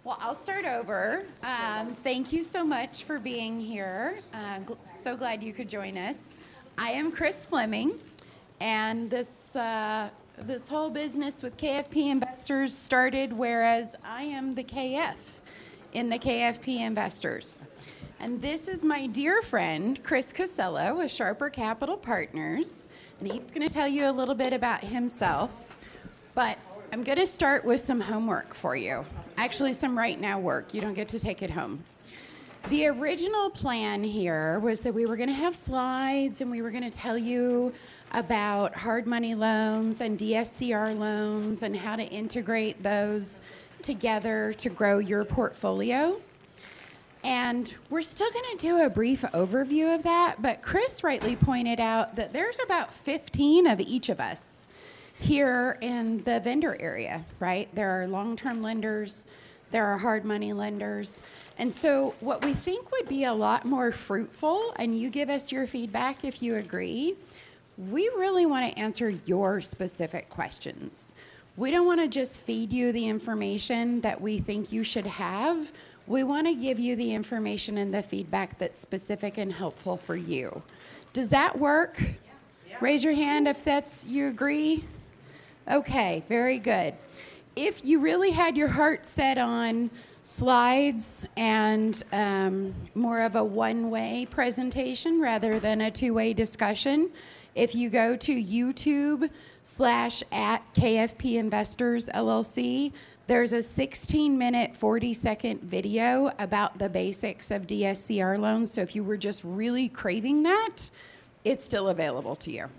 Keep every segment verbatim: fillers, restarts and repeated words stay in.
Well, I'll start over. Um, thank you so much for being here. Uh, gl- so glad you could join us. I am Chris Fleming, and this uh, this whole business with K F P Investors started whereas I am the K F in the K F P Investors. And this is my dear friend, Chris Casello with Sharper Capital Partners, and he's going to tell you a little bit about himself. But I'm going to start with some homework for you. Actually, some right now work. You don't get to take it home. The original plan here was that we were going to have slides and we were going to tell you about hard money loans and D S C R loans and how to integrate those together to grow your portfolio. And we're still going to do a brief overview of that, but Chris rightly pointed out that there's about fifteen of each of us here in the vendor area, right? There are long-term lenders, there are hard money lenders. And so what we think would be a lot more fruitful, and you give us your feedback if you agree, we really want to answer your specific questions. We don't want to just feed you the information that we think you should have. We want to give you the information and the feedback that's specific and helpful for you. Does that work? Yeah. Yeah. Raise your hand if that's you agree. Okay, very good. If you really had your heart set on slides and um, more of a one-way presentation rather than a two-way discussion, if you go to YouTube slash at K F P Investors L L C, there's a sixteen minute, forty second video about the basics of D S C R loans. So if you were just really craving that, it's still available to you.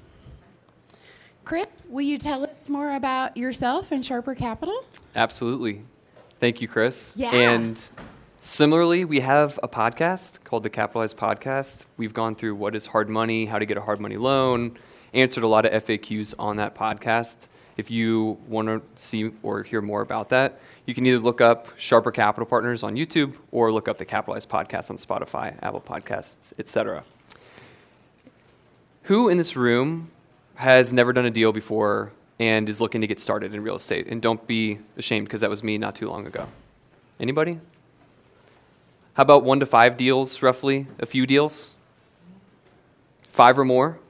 Chris, will you tell us more about yourself and Sharper Capital? Absolutely. Thank you, Chris. Yeah. And similarly, we have a podcast called the Capitalized Podcast. We've gone through what is hard money, how to get a hard money loan, answered a lot of F A Qs on that podcast. If you want to see or hear more about that, you can either look up Sharper Capital Partners on YouTube or look up the Capitalized Podcast on Spotify, Apple Podcasts, et cetera. Who in this room has never done a deal before and is looking to get started in real estate? And don't be ashamed, because that was me not too long ago. Anybody? How about one to five deals, roughly? A few deals? Five or more?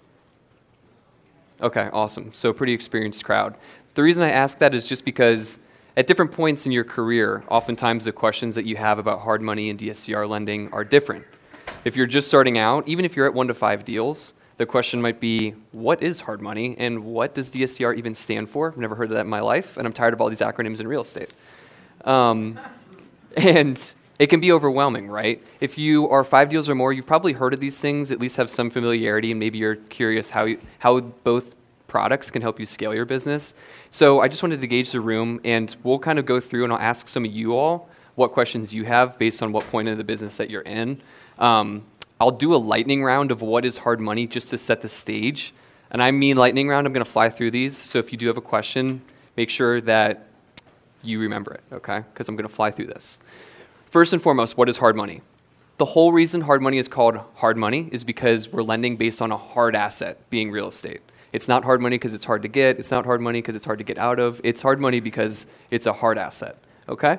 Okay, awesome. So pretty experienced crowd. The reason I ask that is just because at different points in your career, oftentimes the questions that you have about hard money and D S C R lending are different. If you're just starting out, even if you're at one to five deals, the question might be, what is hard money and what does D S C R even stand for? I've never heard of that in my life, and I'm tired of all these acronyms in real estate. Um, and it can be overwhelming, right? If you are five deals or more, you've probably heard of these things, at least have some familiarity, and maybe you're curious how you, how both products can help you scale your business. So I just wanted to gauge the room, and we'll kind of go through, and I'll ask some of you all what questions you have based on what point of the business that you're in. Um, I'll do a lightning round of what is hard money just to set the stage. And I mean lightning round, I'm going to fly through these. So if you do have a question, make sure that you remember it, okay? Because I'm going to fly through this. First and foremost, what is hard money? The whole reason hard money is called hard money is because we're lending based on a hard asset, being real estate. It's not hard money because it's hard to get. It's not hard money because it's hard to get out of. It's hard money because it's a hard asset, okay?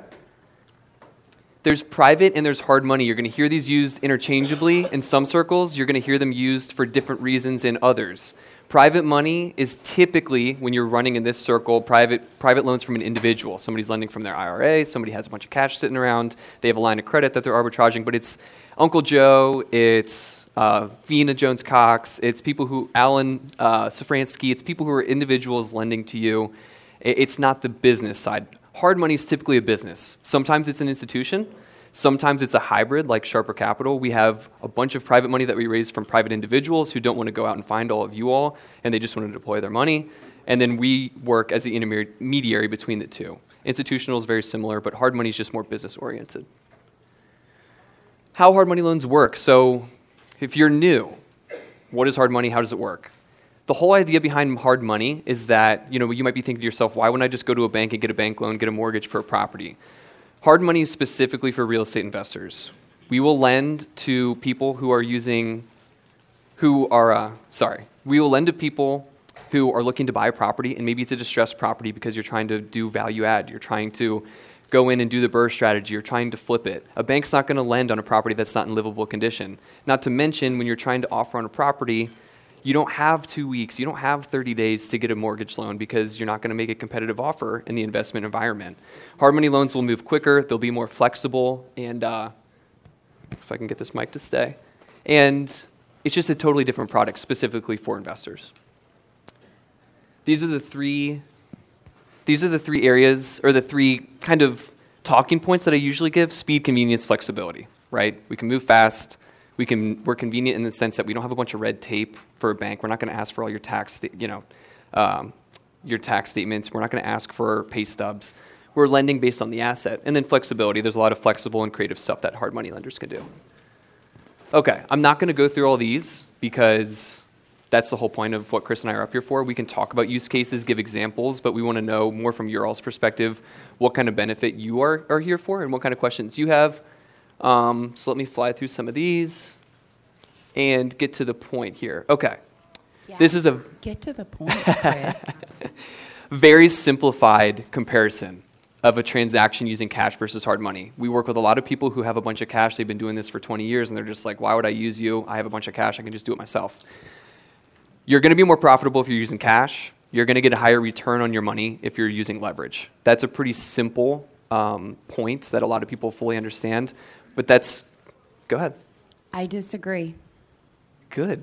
There's private and there's hard money. You're going to hear these used interchangeably in some circles. You're going to hear them used for different reasons in others. Private money is typically, when you're running in this circle, private private loans from an individual. Somebody's lending from their I R A. Somebody has a bunch of cash sitting around. They have a line of credit that they're arbitraging, but it's Uncle Joe, it's uh, Vina Jones-Cox, it's people who, Alan uh, Safransky, it's people who are individuals lending to you. It's not the business side. Hard money is typically a business. Sometimes it's an institution. Sometimes it's a hybrid like Sharper Capital. We have a bunch of private money that we raise from private individuals who don't want to go out and find all of you all, and they just want to deploy their money. And then we work as the intermediary between the two. Institutional is very similar, but hard money is just more business-oriented. How hard money loans work. So if you're new, what is hard money? How does it work? The whole idea behind hard money is that, you know, you might be thinking to yourself, why wouldn't I just go to a bank and get a bank loan, get a mortgage for a property? Hard money is specifically for real estate investors. We will lend to people who are using, who are, uh, sorry, we will lend to people who are looking to buy a property, and maybe it's a distressed property because you're trying to do value add. You're trying to go in and do the BRRRR strategy or trying to flip it. A bank's not going to lend on a property that's not in livable condition. Not to mention, when you're trying to offer on a property, you don't have two weeks, you don't have thirty days to get a mortgage loan because you're not going to make a competitive offer in the investment environment. Hard money loans will move quicker, they'll be more flexible, and uh, if I can get this mic to stay. And it's just a totally different product specifically for investors. These are the three, these are the three areas, or the three kind of talking points that I usually give: speed, convenience, flexibility, right? We can move fast. We can, we're convenient in the sense that we don't have a bunch of red tape for a bank. We're not going to ask for all your tax, sta- you know, um, your tax statements. We're not going to ask for pay stubs. We're lending based on the asset. And then flexibility. There's a lot of flexible and creative stuff that hard money lenders can do. Okay, I'm not going to go through all these because that's the whole point of what Chris and I are up here for. We can talk about use cases, give examples, but we want to know more from your all's perspective what kind of benefit you are, are here for and what kind of questions you have. Um, so let me fly through some of these and get to the point here. Okay. Yeah. This is a Get to the point, Chris. very simplified comparison of a transaction using cash versus hard money. We work with a lot of people who have a bunch of cash. They've been doing this for twenty years, and they're just like, why would I use you? I have a bunch of cash. I can just do it myself. You're going to be more profitable if you're using cash. You're going to get a higher return on your money if you're using leverage. That's a pretty simple um, point that a lot of people fully understand. But that's, go ahead. I disagree. Good.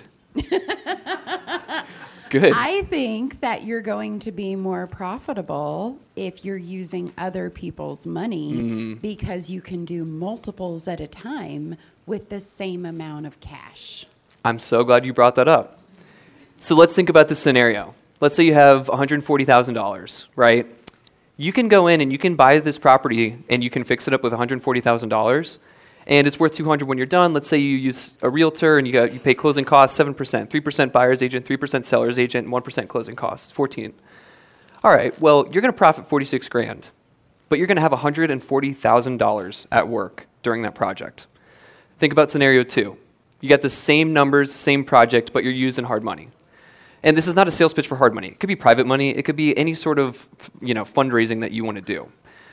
Good. I think that you're going to be more profitable if you're using other people's money Mm-hmm. because you can do multiples at a time with the same amount of cash. I'm so glad you brought that up. So let's think about this scenario. Let's say you have one hundred forty thousand dollars, right? You can go in and you can buy this property and you can fix it up with one hundred forty thousand dollars. And it's worth two hundred dollars when you're done. Let's say you use a realtor and you got you pay closing costs seven percent, three percent buyer's agent, three percent seller's agent, and one percent closing costs, fourteen. All right, well, you're going to profit forty-six grand, but you're going to have one hundred forty thousand dollars at work during that project. Think about scenario two. You got the same numbers, same project, but you're using hard money. And this is not a sales pitch for hard money. It could be private money. It could be any sort of, you know, fundraising that you want to do.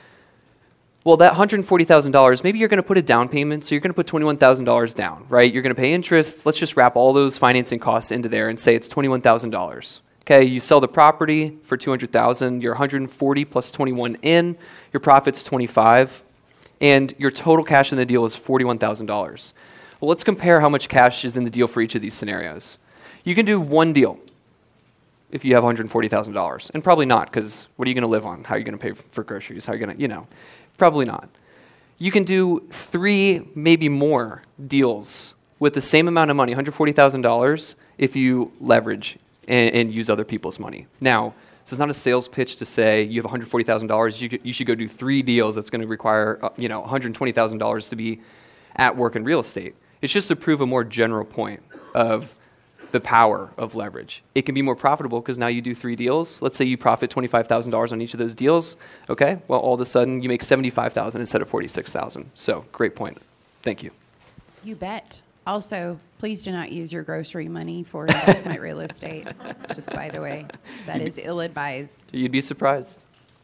Well, that one hundred forty thousand dollars, maybe you're going to put a down payment, so you're going to put twenty-one thousand dollars down, right? You're going to pay interest. Let's just wrap all those financing costs into there and say it's twenty-one thousand dollars. Okay, you sell the property for two hundred thousand dollars, you're one hundred forty plus twenty-one in, your profit's twenty-five, and your total cash in the deal is forty-one thousand dollars. Well, let's compare how much cash is in the deal for each of these scenarios. You can do one deal if you have one hundred forty thousand dollars, and probably not, because what are you going to live on? How are you going to pay for groceries? How are you going to, you know, probably not. You can do three, maybe more deals with the same amount of money, one hundred forty thousand dollars, if you leverage and, and use other people's money. Now, this is not a sales pitch to say you have one hundred forty thousand dollars, you, you should go do three deals that's going to require uh, you know, one hundred twenty thousand dollars to be at work in real estate. It's just to prove a more general point of the power of leverage. It can be more profitable because now you do three deals. Let's say you profit twenty-five thousand dollars on each of those deals. Okay, well, all of a sudden you make seventy-five thousand dollars instead of forty-six thousand dollars. So, great point. Thank you. You bet. Also, please do not use your grocery money for investment real estate. Just by the way, that is ill-advised. You'd be surprised.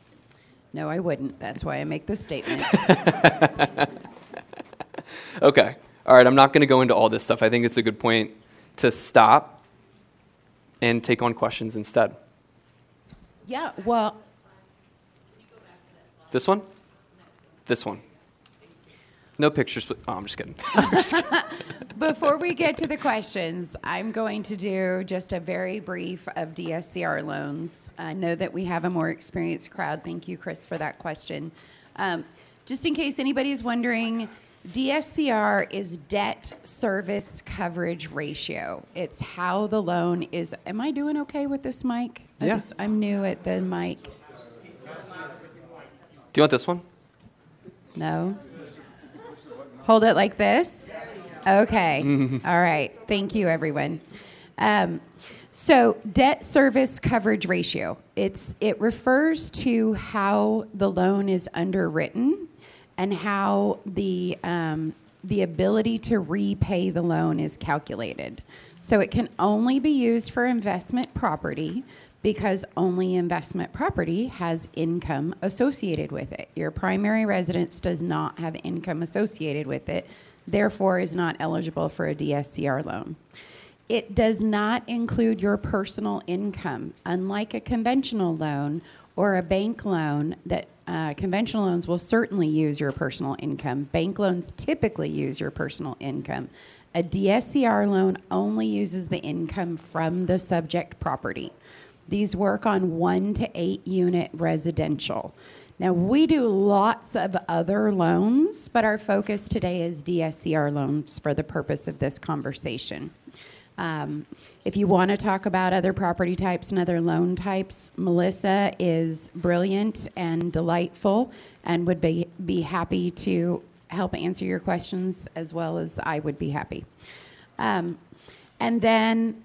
No, I wouldn't. That's why I make this statement. Okay. All right, I'm not going to go into all this stuff. I think it's a good point to stop and take on questions instead. Yeah, well, This one? This one. No pictures. But, oh, I'm just kidding. before we get to the questions, I'm going to do just a very brief of D S C R loans. I know that we have a more experienced crowd. Thank you, Chris, for that question. Um, just in case anybody's wondering, D S C R is debt service coverage ratio. It's how the loan is. Am I doing okay with this mic? I Yeah. just- I'm new at the mic. Do you want this one? No? Hold it like this? Okay. All right. Thank you, everyone. Um, so debt service coverage ratio. It's it refers to how the loan is underwritten and how the um, the ability to repay the loan is calculated. So it can only be used for investment property, because only investment property has income associated with it. Your primary residence does not have income associated with it, therefore is not eligible for a D S C R loan. It does not include your personal income, unlike a conventional loan or a bank loan that uh, conventional loans will certainly use your personal income. Bank loans typically use your personal income. A D S C R loan only uses the income from the subject property. These work on one to eight unit residential. Now, we do lots of other loans, but our focus today is D S C R loans for the purpose of this conversation. Um, if you want to talk about other property types and other loan types, Melissa is brilliant and delightful and would be, be happy to help answer your questions as well as I would be happy. Um, and then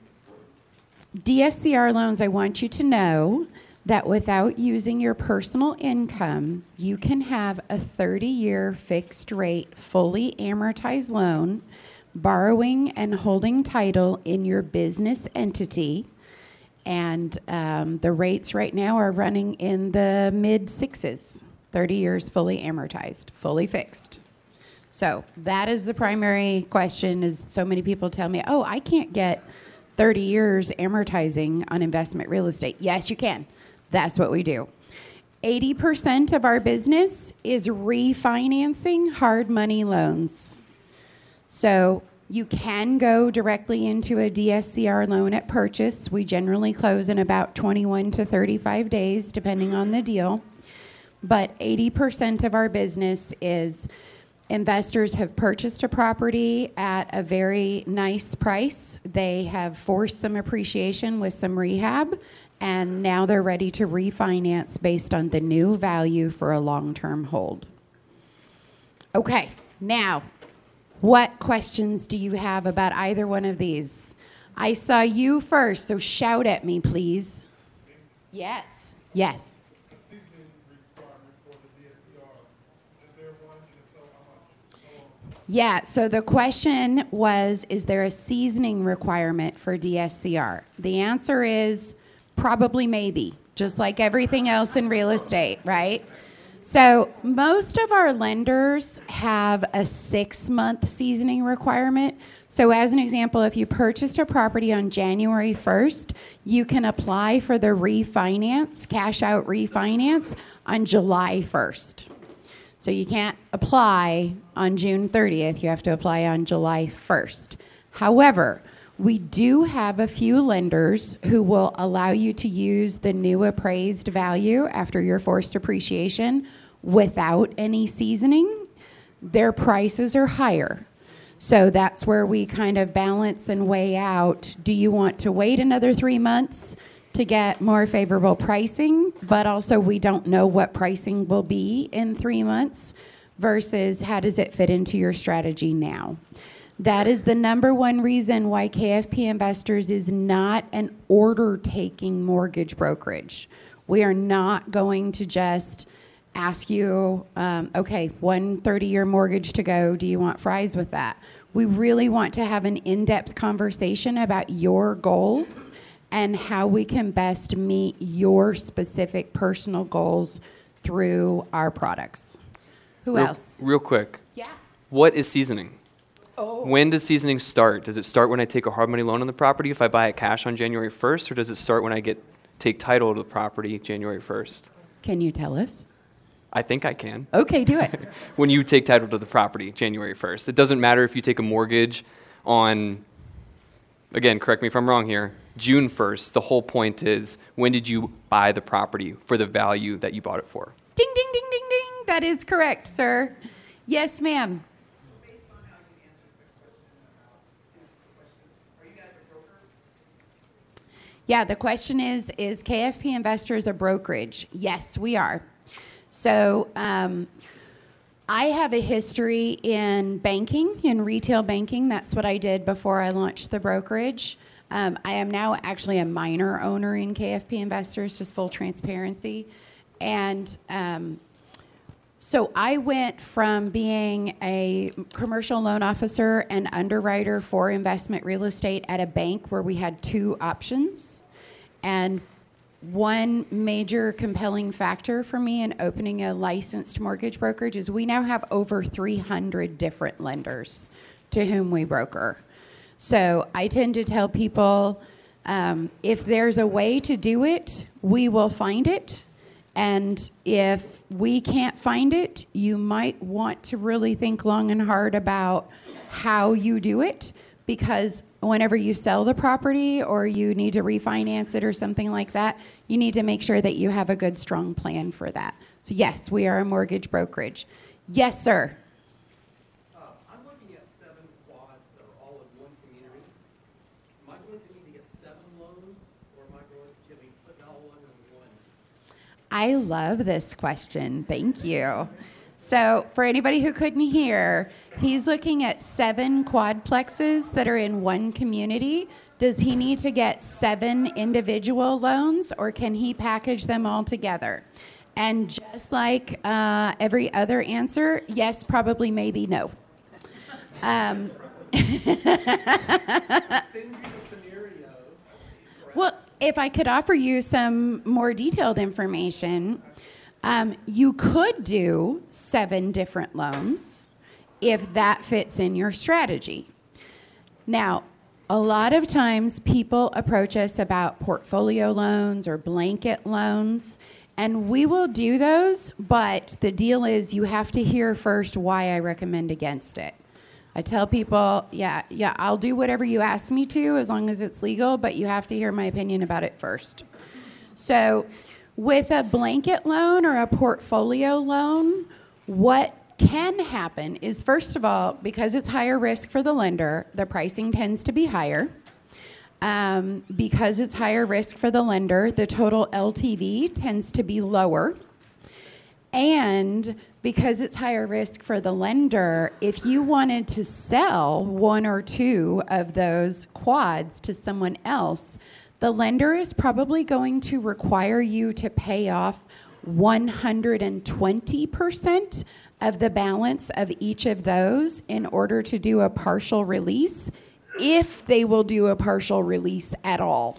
D S C R loans, I want you to know that without using your personal income, you can have a thirty-year fixed rate, fully amortized loan, borrowing and holding title in your business entity. And um, the rates right now are running in the mid sixes, thirty years fully amortized, fully fixed. So that is the primary question, is so many people tell me, oh, I can't get thirty years amortizing on investment real estate. Yes, you can. That's what we do. eighty percent of our business is refinancing hard money loans. So you can go directly into a D S C R loan at purchase. We generally close in about twenty-one to thirty-five days, depending on the deal. But eighty percent of our business is investors have purchased a property at a very nice price. They have forced some appreciation with some rehab, and now they're ready to refinance based on the new value for a long-term hold. Okay, now, what questions do you have about either one of these? I saw you first, so shout at me, please. Yes, yes. Yeah, so the question was, is there a seasoning requirement for D S C R? The answer is probably maybe, just like everything else in real estate, right? So most of our lenders have a six-month seasoning requirement. So as an example, if you purchased a property on January first, you can apply for the refinance, cash out refinance, on July first. So you can't apply on June thirtieth, you have to apply on July first. However, we do have a few lenders who will allow you to use the new appraised value after your forced appreciation without any seasoning. Their prices are higher. So that's where we kind of balance and weigh out, do you want to wait another three months to get more favorable pricing, but also we don't know what pricing will be in three months versus how does it fit into your strategy now? That is the number one reason why K F P Investors is not an order-taking mortgage brokerage. We are not going to just ask you, um, okay, one thirty-year mortgage to go, do you want fries with that? We really want to have an in-depth conversation about your goals and how we can best meet your specific personal goals through our products. Who real, else? Real quick. Yeah. What is seasoning? Oh. When does seasoning start? Does it start when I take a hard money loan on the property if I buy it cash on January first, or does it start when I get take title to the property January first? Can you tell us? I think I can. Okay, do it. When you take title to the property January first. It doesn't matter if you take a mortgage on, again, correct me if I'm wrong here, June first. The whole point is, when did you buy the property for the value that you bought it for? Ding, ding, ding, ding, ding. That is correct, sir. Yes, ma'am. Yeah, the question is, is K F P Investors a brokerage? Yes, we are. So um, I have a history in banking, in retail banking. That's what I did before I launched the brokerage. Um, I am now actually a minor owner in K F P Investors, just full transparency. And um, so I went from being a commercial loan officer and underwriter for investment real estate at a bank where we had two options. And one major compelling factor for me in opening a licensed mortgage brokerage is we now have over three hundred different lenders to whom we broker. So I tend to tell people, um, if there's a way to do it, we will find it. And if we can't find it, you might want to really think long and hard about how you do it, because whenever you sell the property or you need to refinance it or something like that, you need to make sure that you have a good, strong plan for that. So yes, we are a mortgage brokerage. Yes, sir. Uh, I'm looking at seven quads that are all in one community. Am I going to need to get seven loans, or am I going to be put all under one? I love this question. Thank you. So for anybody who couldn't hear, he's looking at seven quadplexes that are in one community. Does he need to get seven individual loans, or can he package them all together? And just like uh, every other answer, yes, probably, maybe, no. Um, well, if I could offer you some more detailed information, um, you could do seven different loans if that fits in your strategy. Now, a lot of times people approach us about portfolio loans or blanket loans, and we will do those, but the deal is you have to hear first why I recommend against it. I tell people, yeah, yeah, I'll do whatever you ask me to as long as it's legal, but you have to hear my opinion about it first. So with a blanket loan or a portfolio loan, what can happen is, first of all, because it's higher risk for the lender, the pricing tends to be higher. Um, because it's higher risk for the lender, the total L T V tends to be lower. And because it's higher risk for the lender, if you wanted to sell one or two of those quads to someone else, the lender is probably going to require you to pay off one hundred twenty percent of the balance of each of those in order to do a partial release, if they will do a partial release at all.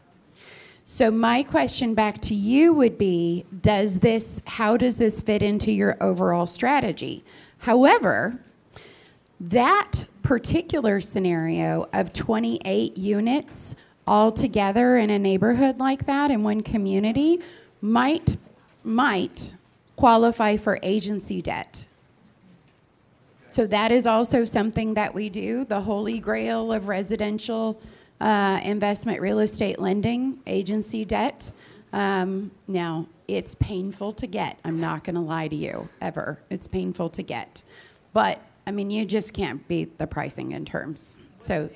So my question back to you would be, does this, how does this fit into your overall strategy? However, that particular scenario of twenty-eight units all together in a neighborhood like that in one community might, might qualify for agency debt. So that is also something that we do, the holy grail of residential uh, investment real estate lending, agency debt. Um, now, it's painful to get. I'm not going to lie to you, ever. It's painful to get. But, I mean, you just can't beat the pricing in terms. So,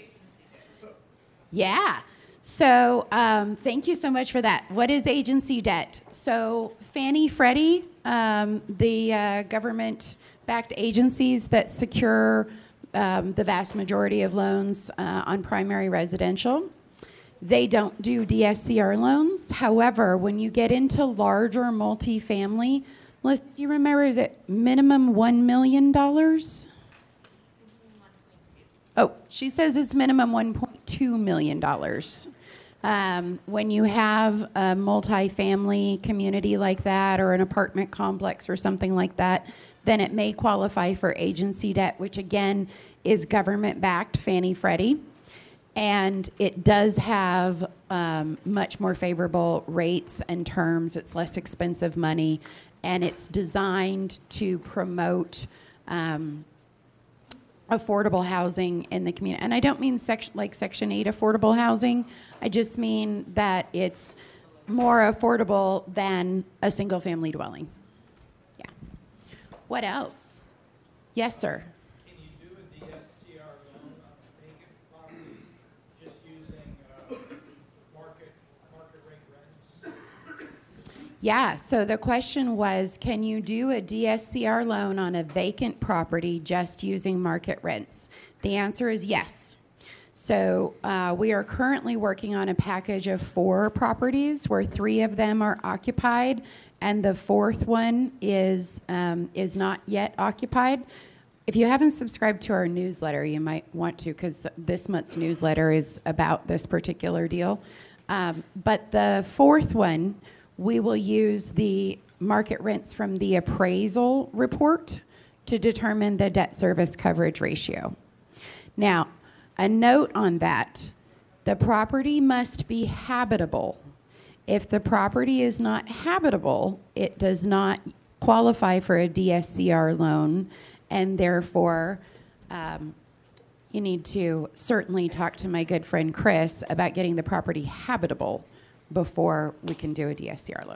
yeah. So um, thank you so much for that. What is agency debt? So Fannie Freddie, um, the uh, government-backed agencies that secure um, the vast majority of loans uh, on primary residential, they don't do D S C R loans. However, when you get into larger multifamily, Melissa, do you remember, is it minimum one million dollars? Oh, she says it's minimum one point two million dollars. Um, when you have a multifamily community like that or an apartment complex or something like that, then it may qualify for agency debt, which again is government-backed, Fannie Freddie. And it does have um, much more favorable rates and terms. It's less expensive money, and it's designed to promote um, affordable housing in the community. And I don't mean section, like Section eight affordable housing. I just mean that it's more affordable than a single-family dwelling. Yeah. What else? Yes, sir. Can you do a D S C R loan on a vacant property just using uh, market market rate rents? Yeah, so the question was, can you do a D S C R loan on a vacant property just using market rents? The answer is yes. So uh, we are currently working on a package of four properties where three of them are occupied and the fourth one is um, is not yet occupied. If you haven't subscribed to our newsletter, you might want to, because this month's newsletter is about this particular deal. Um, but the fourth one, we will use the market rents from the appraisal report to determine the debt service coverage ratio. Now, a note on that, the property must be habitable. If the property is not habitable, it does not qualify for a D S C R loan, and therefore, um, you need to certainly talk to my good friend Chris about getting the property habitable before we can do a D S C R loan.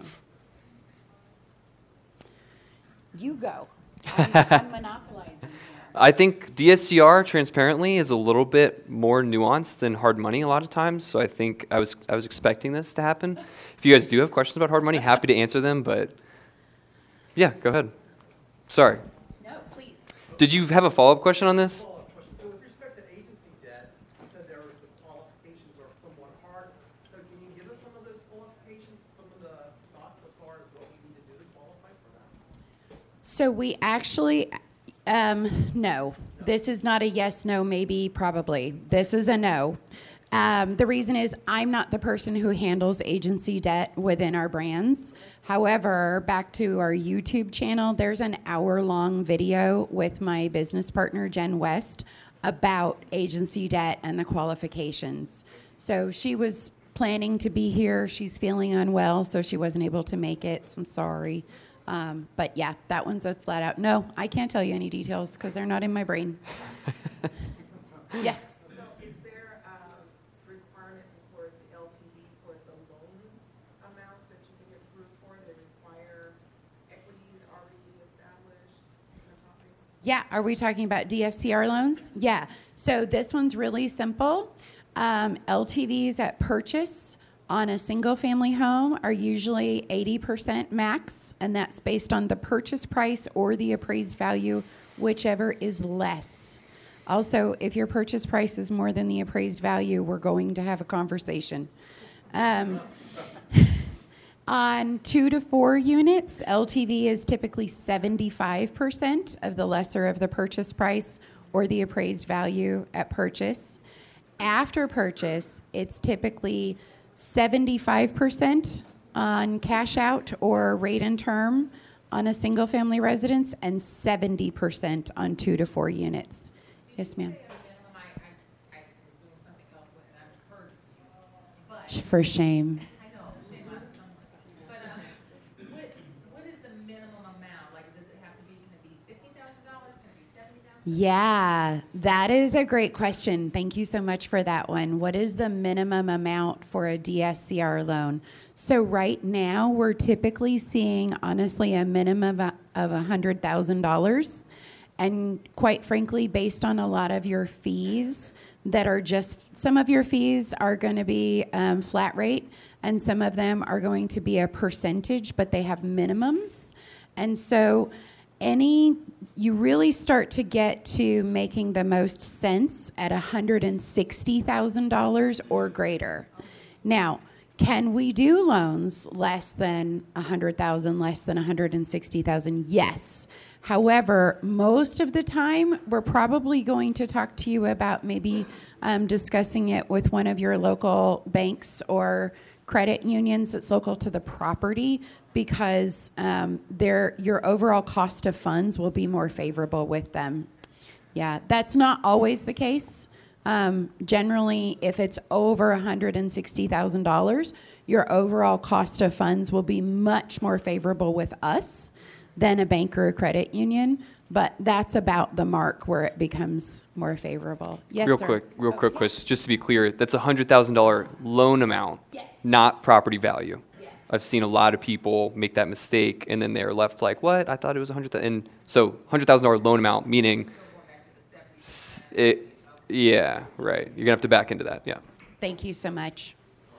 You go. I'm, I'm monopolizing here. I think D S C R, transparently, is a little bit more nuanced than hard money a lot of times. So I think I was I was expecting this to happen. If you guys do have questions about hard money, happy to answer them. But yeah, go ahead. Sorry. No, please. Did you have a follow-up question on this? Follow-up question. So with respect to agency debt, you said there were the qualifications are somewhat hard. So can you give us some of those qualifications, some of the thoughts as far as what we need to do to qualify for that? So we actually, um, no. This is not a yes, no, maybe, probably. This is a no. Um, the reason is I'm not the person who handles agency debt within our brands. However, back to our YouTube channel, there's an hour-long video with my business partner, Jen West, about agency debt and the qualifications. So she was planning to be here. She's feeling unwell, so she wasn't able to make it. So I'm sorry. Um, but yeah, that one's a flat out no. I can't tell you any details because they're not in my brain. Yes. So is there um, requirements as far as the L T V, for the loan amounts that you can get approved for that require equity already established in the property? Yeah, are we talking about D S C R loans? Yeah. So this one's really simple. Um, L T Vs at purchase on a single-family home are usually eighty percent max, and that's based on the purchase price or the appraised value, whichever is less. Also, if your purchase price is more than the appraised value, we're going to have a conversation. Um, on two to four units, L T V is typically seventy-five percent of the lesser of the purchase price or the appraised value at purchase. After purchase, it's typically seventy-five percent on cash out or rate and term on a single family residence, and seventy percent on two to four units. Yes, ma'am. I, I, I was doing something else with it, I heard you, but For shame. I know, shame on someone. But um, what, what is the minimum amount? Like, does it have to be, can it be fifty thousand dollars? Can it be seventy thousand dollars? Yeah, that is a great question. Thank you so much for that one. What is the minimum amount for a D S C R loan? So right now, we're typically seeing, honestly, a minimum of one hundred thousand dollars. And quite frankly, based on a lot of your fees that are just, some of your fees are going to be um, flat rate, and some of them are going to be a percentage, but they have minimums. And so any, you really start to get to making the most sense at one hundred sixty thousand dollars or greater. Now, can we do loans less than one hundred thousand dollars, less than one hundred sixty thousand dollars? Yes. However, most of the time, we're probably going to talk to you about maybe um, discussing it with one of your local banks or credit unions that's local to the property, because um, their, your overall cost of funds will be more favorable with them. Yeah, that's not always the case. Um, generally, if it's over one hundred sixty thousand dollars, your overall cost of funds will be much more favorable with us than a bank or a credit union, but that's about the mark where it becomes more favorable. Yes, real sir. quick, real Oh, quick, yeah. Chris, just to be clear, that's a one hundred thousand dollars loan amount, Yes. not property value. Yes. I've seen a lot of people make that mistake, and then they're left like, what? I thought it was one hundred thousand dollars. And so one hundred thousand dollars loan amount, meaning, s- it, yeah, right. You're going to have to back into that, yeah. Thank you so much.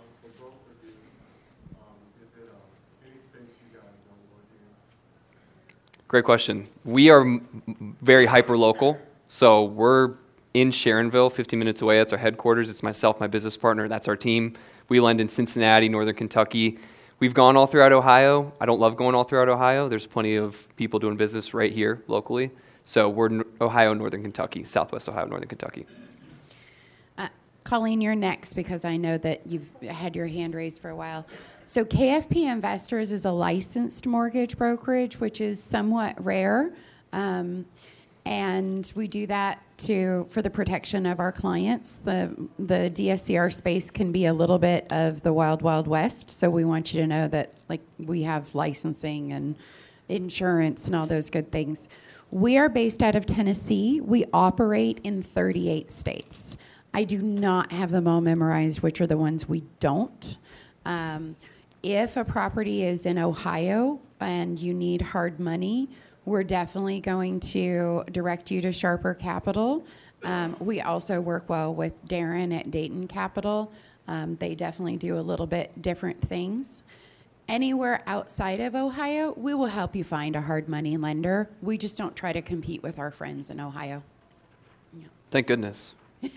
Great question. We are m- very hyper-local, so we're in Sharonville, fifteen minutes away. That's our headquarters. It's myself, my business partner. That's our team. We lend in Cincinnati, Northern Kentucky. We've gone all throughout Ohio. I don't love going all throughout Ohio. There's plenty of people doing business right here locally. So we're in Ohio, Northern Kentucky, Southwest Ohio, Northern Kentucky. Uh, Colleen, you're next because I know that you've had your hand raised for a while. So K F P Investors is a licensed mortgage brokerage, which is somewhat rare. Um, and we do that to for the protection of our clients. The the D S C R space can be a little bit of the wild, wild west. So we want you to know that like we have licensing and insurance and all those good things. We are based out of Tennessee. We operate in thirty-eight states. I do not have them all memorized, which are the ones we don't. Um, if a property is in Ohio and you need hard money, we're definitely going to direct you to Sharper Capital. Um, we also work well with Darren at Dayton Capital. Um, they definitely do a little bit different things. Anywhere outside of Ohio, we will help you find a hard money lender. We just don't try to compete with our friends in Ohio. Yeah. Thank goodness.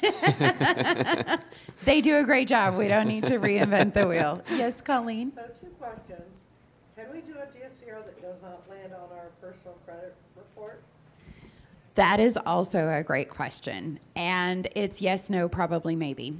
They do a great job. We don't need to reinvent the wheel. Yes, Colleen? So two questions. Can we do a D S C R that does not land on our personal credit report? That is also a great question. And it's yes, no, probably, maybe.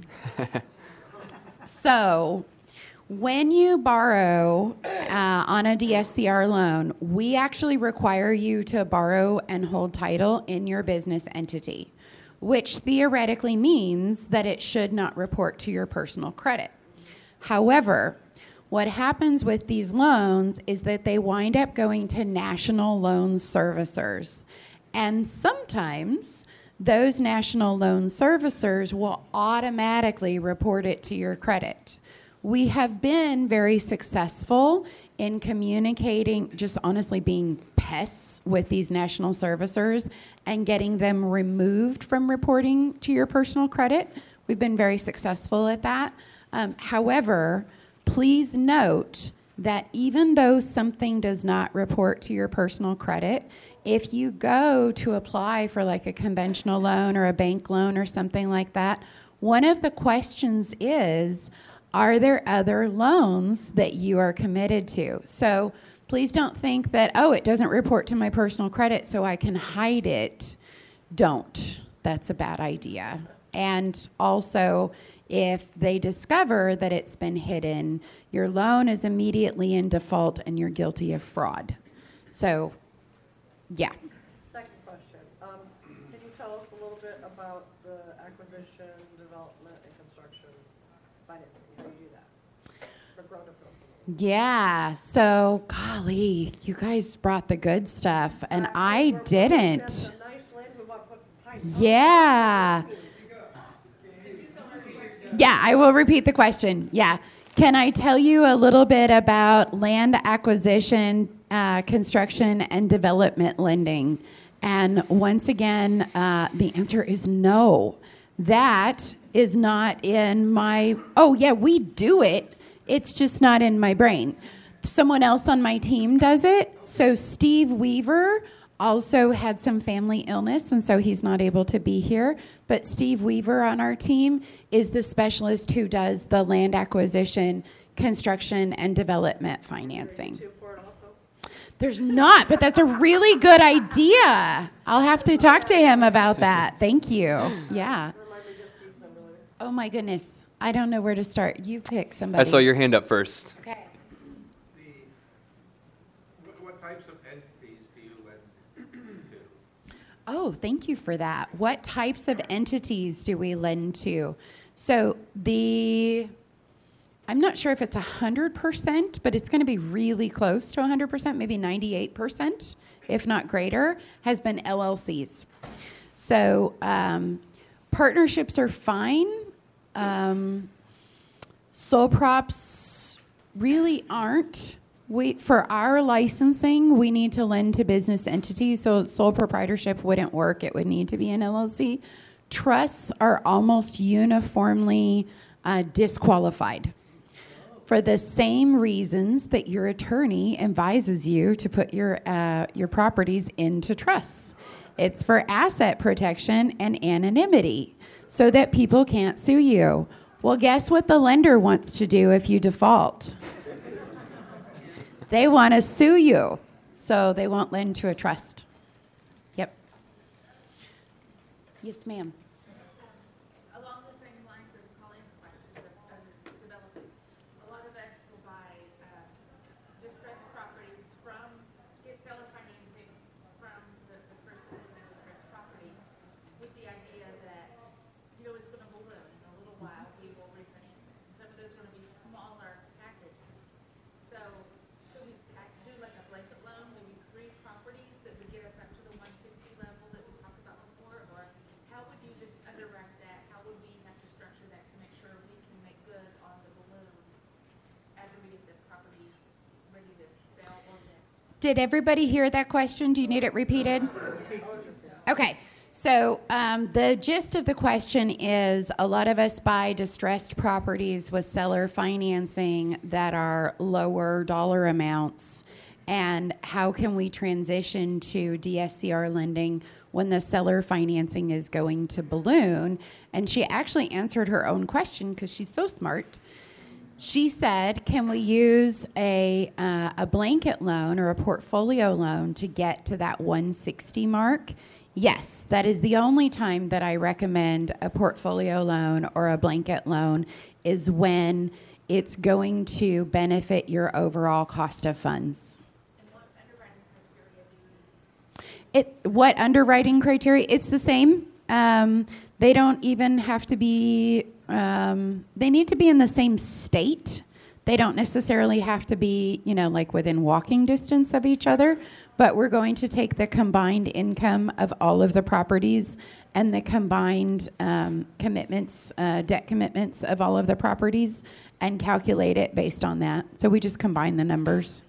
So when you borrow uh, on a D S C R loan, we actually require you to borrow and hold title in your business entity, which theoretically means that it should not report to your personal credit. However, what happens with these loans is that they wind up going to national loan servicers. And sometimes those national loan servicers will automatically report it to your credit. We have been very successful in communicating, just honestly being pests with these national servicers and getting them removed from reporting to your personal credit. We've been very successful at that. Um, however, please note that even though something does not report to your personal credit, if you go to apply for like a conventional loan or a bank loan or something like that, one of the questions is, are there other loans that you are committed to? So please don't think that, oh, it doesn't report to my personal credit so I can hide it. Don't. That's a bad idea. And also, if they discover that it's been hidden, your loan is immediately in default and you're guilty of fraud. So, yeah. Second question. Um, can you tell us a little bit about the acquisition, development, and construction financing? How do you do that for grown-up companies? Yeah. So, golly, you guys brought the good stuff, and I We're- we're looking at didn't. some nice land. We want to put some tight houses. Yeah. Yeah, I will repeat the question. Yeah. Can I tell you a little bit about land acquisition, uh, construction, and development lending? And once again, uh, the answer is no. That is not in my, oh, yeah, we do it. It's just not in my brain. Someone else on my team does it. So Steve Weaver also had some family illness, and so he's not able to be here. But Steve Weaver on our team is the specialist who does the land acquisition, construction, and development financing. YouTube for it also? There's not, but that's a really good idea. I'll have to talk to him about that. Thank you. Yeah. Remind me to get Steve's number later. Oh my goodness. I don't know where to start. You pick somebody. I saw your hand up first. Okay. The, what, what types of entities do you lend to? Oh, thank you for that. What types of entities do we lend to? So the, I'm not sure if it's one hundred percent, but it's going to be really close to one hundred percent, maybe ninety-eight percent, if not greater, has been L L Cs. So um, partnerships are fine. Um, sole props really aren't. We, for our licensing, we need to lend to business entities, so sole proprietorship wouldn't work. It would need to be an L L C. Trusts are almost uniformly uh, disqualified for the same reasons that your attorney advises you to put your uh, your properties into trusts. It's for asset protection and anonymity, so that people can't sue you. Well, guess what the lender wants to do if you default? They want to sue you, so they won't lend to a trust. Yep. Yes, ma'am. Along the same lines of Did everybody hear that question? Do you need it repeated? Okay. So um, the gist of the question is a lot of us buy distressed properties with seller financing that are lower dollar amounts. And how can we transition to D S C R lending when the seller financing is going to balloon? And she actually answered her own question because she's so smart. She said, can we use a, uh, a blanket loan or a portfolio loan to get to that one sixty mark? Yes, that is the only time that I recommend a portfolio loan or a blanket loan is when it's going to benefit your overall cost of funds. It, what underwriting criteria? It's the same. Um, they don't even have to be, um, they need to be in the same state. They don't necessarily have to be, you know, like within walking distance of each other, but we're going to take the combined income of all of the properties and the combined um, commitments, uh, debt commitments of all of the properties and calculate it based on that. So we just combine the numbers.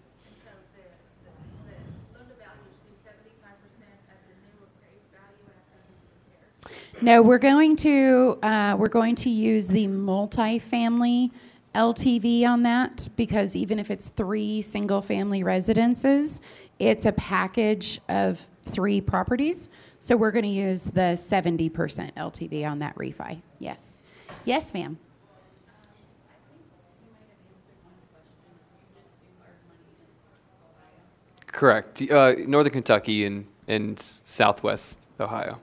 No, we're going to uh, we're going to use the multifamily L T V on that because even if it's three single-family residences, it's a package of three properties. So we're going to use the seventy percent L T V on that refi. Yes, yes, ma'am. Correct. Uh, Northern Kentucky and, and Southwest Ohio.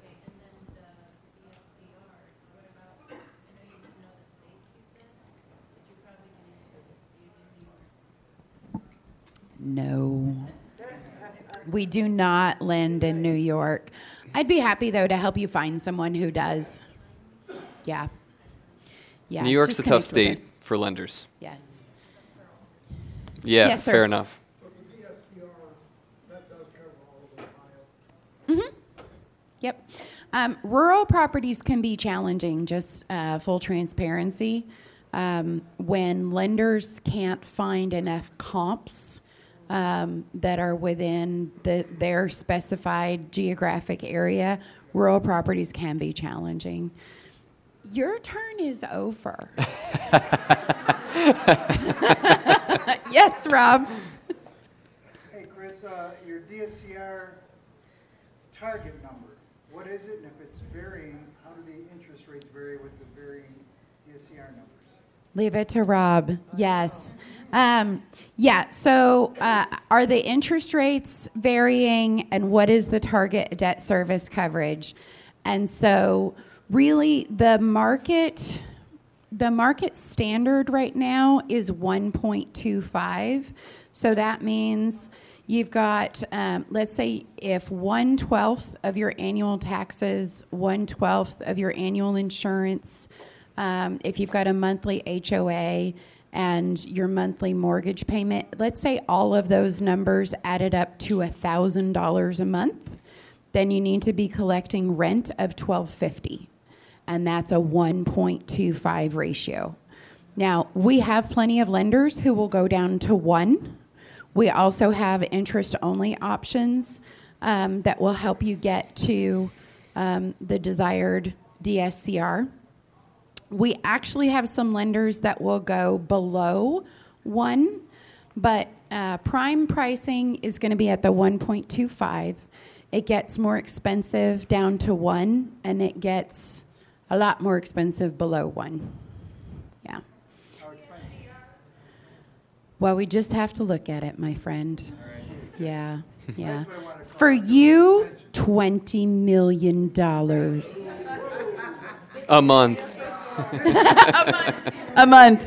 No. We do not lend in New York. I'd be happy, though, to help you find someone who does. Yeah. Yeah. New York's just a tough connect with state us. for lenders. Yes. Yeah, Yes, sir. fair enough. So the D S C R, that does cover all of Ohio. Mm-hmm. Yep. Um, rural properties can be challenging, just uh, full transparency. Um, when lenders can't find enough comps um, that are within the, their specified geographic area, rural properties can be challenging. Your turn is over. Yes, Rob. Hey, Chris, uh, your D S C R target number, what is it? And if it's varying, how do the interest rates vary with the varying D S C R numbers? Leave it to Rob. Yes. Um, yeah, so uh, are the interest rates varying and what is the target debt service coverage? And so really the market the market standard right now is one point two five. So that means you've got, um, let's say if one twelfth of your annual taxes, one twelfth of your annual insurance, um, if you've got a monthly H O A and your monthly mortgage payment, let's say all of those numbers added up to one thousand dollars a month, then you need to be collecting rent of twelve fifty. And that's a one point two five ratio. Now, we have plenty of lenders who will go down to one. We also have interest-only options um, that will help you get to um, the desired D S C R. We actually have some lenders that will go below one, but uh, prime pricing is going to be at the one point two five. It gets more expensive down to one, and it gets a lot more expensive below one. Yeah. How expensive? Well, we just have to look at it, my friend. All right. Yeah, yeah. That's what I wanna call For it. you, twenty million dollars. A month. A month.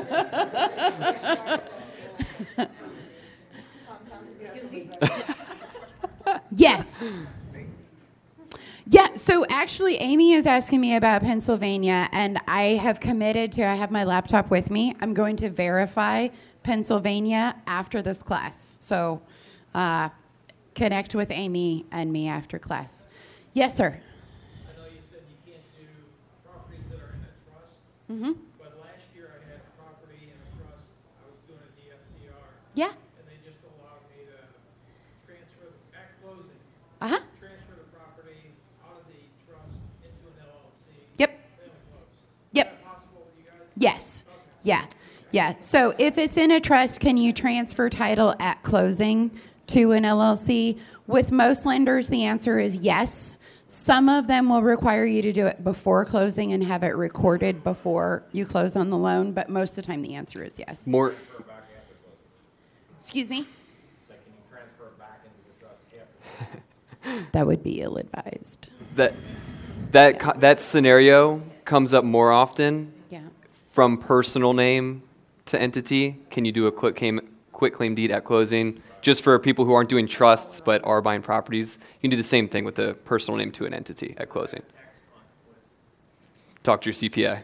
Yes. Yeah, so actually Amy is asking me about Pennsylvania, and I have committed to, I have my laptop with me. I'm going to verify Pennsylvania after this class. So uh, connect with Amy and me after class. Yes, sir. I know you said you can't do properties that are in a trust, Mm-hmm. but last year I had a property in a trust, I was doing a D S C R, Yeah. and they just allowed me to Yeah, yeah. So if it's in a trust, can you transfer title at closing to an L L C? With most lenders, the answer is yes. Some of them will require you to do it before closing and have it recorded before you close on the loan, but most of the time the answer is yes. More, Excuse me? Like, can you transfer it back into the trust after? That would be ill-advised. that, that, co- that scenario comes up more often Yeah. from personal name to entity. Can you do a quick claim, quick claim deed at closing? Just for people who aren't doing trusts but are buying properties, you can do the same thing with the personal name to an entity at closing. Talk to your C P A.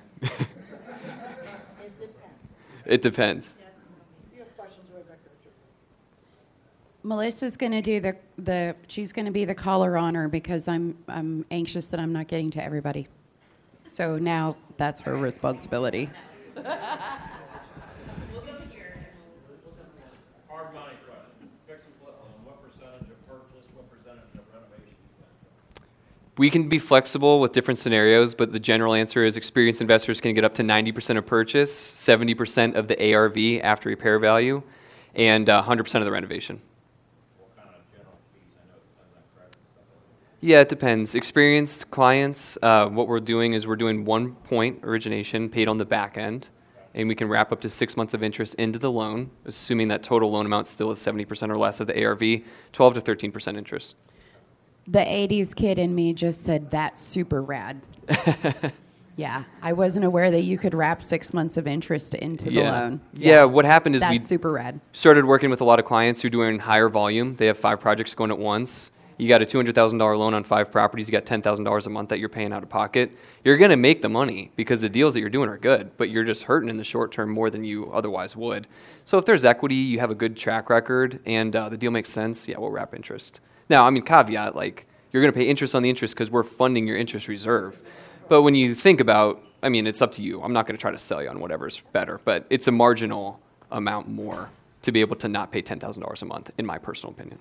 It depends. If you have questions, raise that picture. Melissa's going to do the, the, she's going to be the caller honor because I'm, I'm anxious that I'm not getting to everybody. So now that's her responsibility. We'll go here and we'll, we'll go there. Hard money question. Fix and flip loan, what percentage of purchase, what percentage of renovation? We can be flexible with different scenarios, but the general answer is experienced investors can get up to ninety percent of purchase, seventy percent of the A R V after repair value, and uh, one hundred percent of the renovation. What kind of general fees? I know it depends on credit and stuff like that. Yeah, it depends. Experienced clients, uh, what we're doing is we're doing one point origination paid on the back end, and we can wrap up to six months of interest into the loan, assuming that total loan amount still is seventy percent or less of the A R V, twelve to thirteen percent interest. The eighties kid in me just said, that's super rad. Yeah, I wasn't aware that you could wrap six months of interest into the yeah. loan. Yeah, what happened is That's we super rad. started working with a lot of clients who are doing higher volume. They have five projects going at once. You got a two hundred thousand dollars loan on five properties. You got ten thousand dollars a month that you're paying out of pocket. You're going to make the money because the deals that you're doing are good, but you're just hurting in the short term more than you otherwise would. So if there's equity, you have a good track record, and uh, the deal makes sense, yeah, we'll wrap interest. Now, I mean, caveat, like, you're going to pay interest on the interest because we're funding your interest reserve. But when you think about, I mean, it's up to you. I'm not going to try to sell you on whatever's better, but it's a marginal amount more to be able to not pay ten thousand dollars a month, in my personal opinion.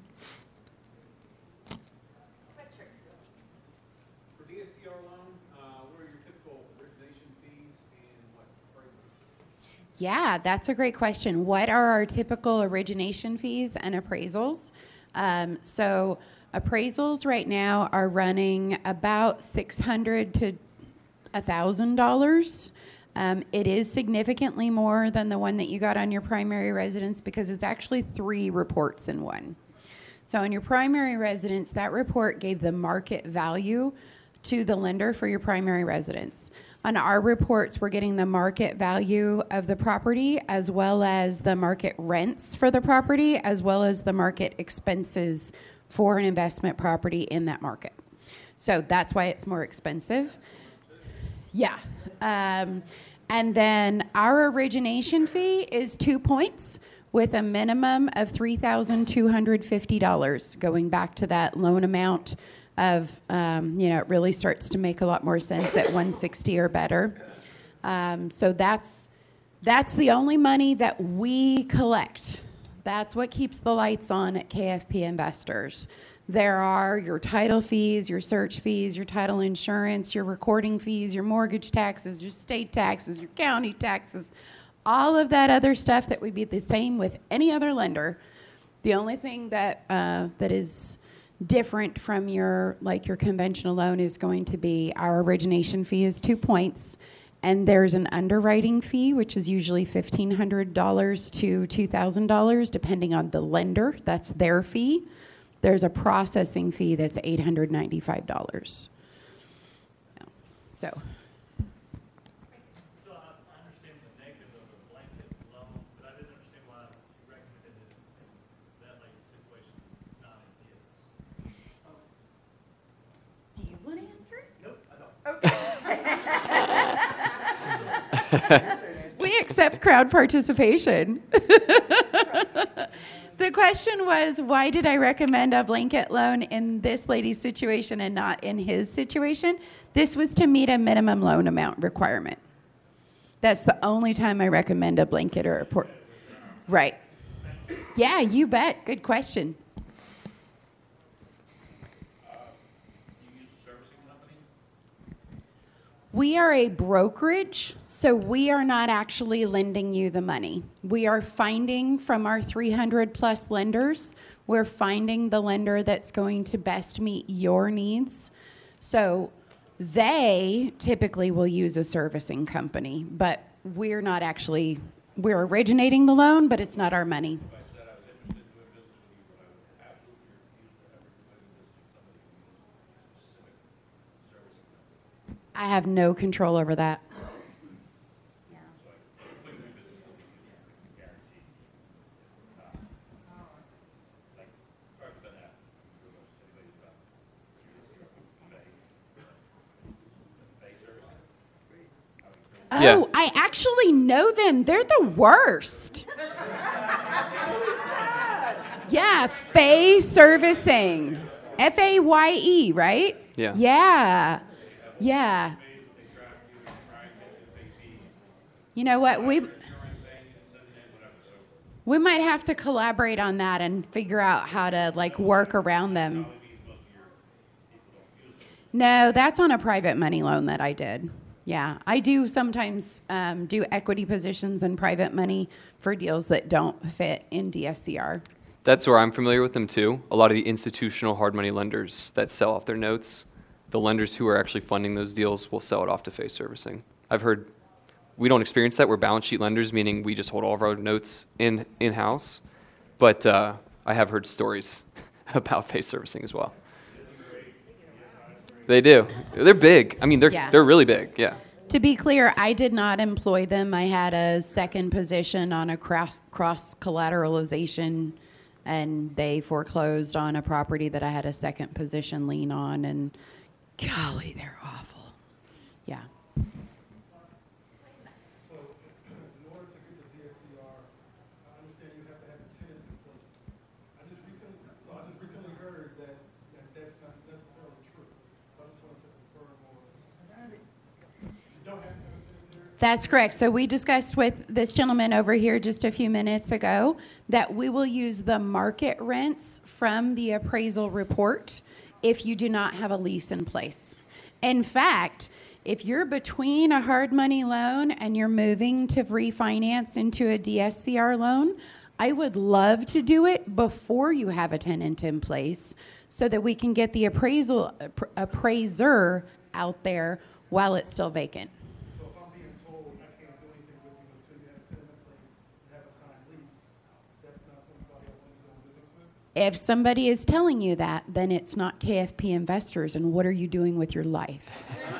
For D S C R loan, uh, what are your typical origination fees and what appraisals? Yeah, that's a great question. What are our typical origination fees and appraisals? Um, so appraisals right now are running about six hundred to one thousand dollars. Um, it is significantly more than the one that you got on your primary residence because it's actually three reports in one. So in your primary residence, that report gave the market value to the lender for your primary residence. On our reports, we're getting the market value of the property as well as the market rents for the property as well as the market expenses for an investment property in that market. So that's why it's more expensive. Yeah. Um, and then our origination fee is two points with a minimum of three thousand two hundred fifty dollars. Going back to that loan amount of, um, you know, it really starts to make a lot more sense at one sixty or better. Um, so that's that's the only money that we collect. That's what keeps the lights on at K F P Investors. There are your title fees, your search fees, your title insurance, your recording fees, your mortgage taxes, your state taxes, your county taxes, all of that other stuff that would be the same with any other lender. The only thing that uh, that is different from your like your conventional loan is going to be our origination fee is two points. And there's an underwriting fee, which is usually fifteen hundred dollars to two thousand dollars, depending on the lender. That's their fee. There's a processing fee that's eight hundred ninety-five dollars. So, So I, I understand the negative of a blanket loan, but I didn't understand why you recommended it in that like situation, not in his. do you want to answer it? Nope, I don't. We accept crowd participation. The question was, why did I recommend a blanket loan in this lady's situation and not in his situation? This was to meet a minimum loan amount requirement. That's the only time I recommend a blanket or a port. Right. Yeah, you bet. Good question. You use a servicing company? We are a brokerage, so we are not actually lending you the money. We are finding from our three hundred plus lenders, we're finding the lender that's going to best meet your needs. So they typically will use a servicing company, but we're not actually, we're originating the loan, but it's not our money. I have no control over that. Yeah. Oh, I actually know them. They're the worst. Yeah, Faye Servicing. F A Y E, right? Yeah. Yeah. Yeah. You know what? We we might have to collaborate on that and figure out how to like work around them. No, that's on a private money loan that I did. Yeah, I do sometimes um, do equity positions and private money for deals that don't fit in D S C R. That's where I'm familiar with them too. A lot of the institutional hard money lenders that sell off their notes, the lenders who are actually funding those deals will sell it off to Face Servicing. I've heard, we don't experience that. We're balance sheet lenders, meaning we just hold all of our notes in, in-house. But uh, I have heard stories about Face Servicing as well. They do. They're big. I mean, they're Yeah. they're really big. Yeah. To be clear, I did not employ them. I had a second position on a cross cross collateralization, and they foreclosed on a property that I had a second position lien on. And golly, they're awful. Yeah. So, in order to get the D S C R, I understand you have to have a tenant in place. I just recently, so I just recently heard that, that that's not necessarily true. So I just wanted to confirm or, you don't have to have a tenant there? That's correct. So we discussed with this gentleman over here just a few minutes ago that we will use the market rents from the appraisal report if you do not have a lease in place. In fact, if you're between a hard money loan and you're moving to refinance into a D S C R loan, I would love to do it before you have a tenant in place so that we can get the appraisal appra- appraiser out there while it's still vacant. So if I'm being told I can't do anything with you until you have a tenant in place and have a signed lease, that's not somebody I want to do business with? If somebody is telling you that, then it's not K F P Investors, and what are you doing with your life?